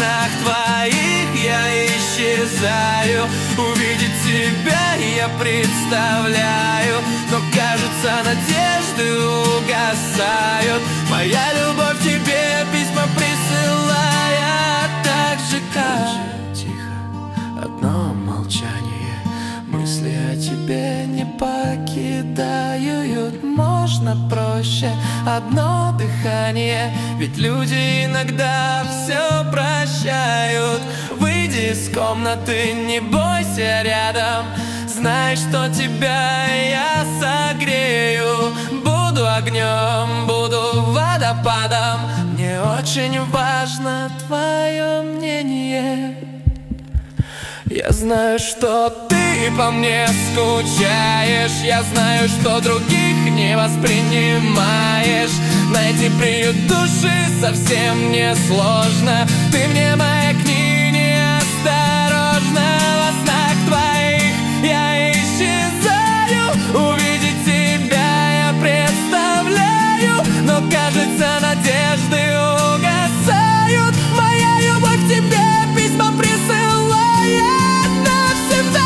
снах твоих я исчезаю. Увидеть тебя я представляю, но кажется, надежды угасают. Моя любовь тебе письма присылает, так же как тихо, одно молчание. Мысли о тебе не покидают. Можно проще, одно дыхание, ведь люди иногда все прощают. Выйди из комнаты, не бойся рядом, знай, что тебя я согрею. Буду огнем, буду водопадом, мне очень важно твое мнение. Я знаю, что ты по мне скучаешь, я знаю, что других не воспринимаешь. Найти приют души совсем не сложно. Ты мне маякни неосторожно. Во снах твоих я исчезаю. Увидеть тебя я представляю, но кажется, надежды угасают. Моя любовь к тебе письма присылает навсегда.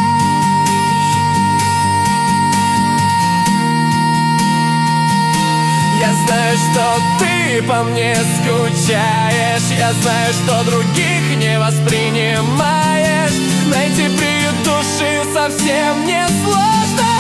Я знаю, что ты по мне скучаешь, я знаю, что других не воспринимаешь. Найти приют души совсем не сложно.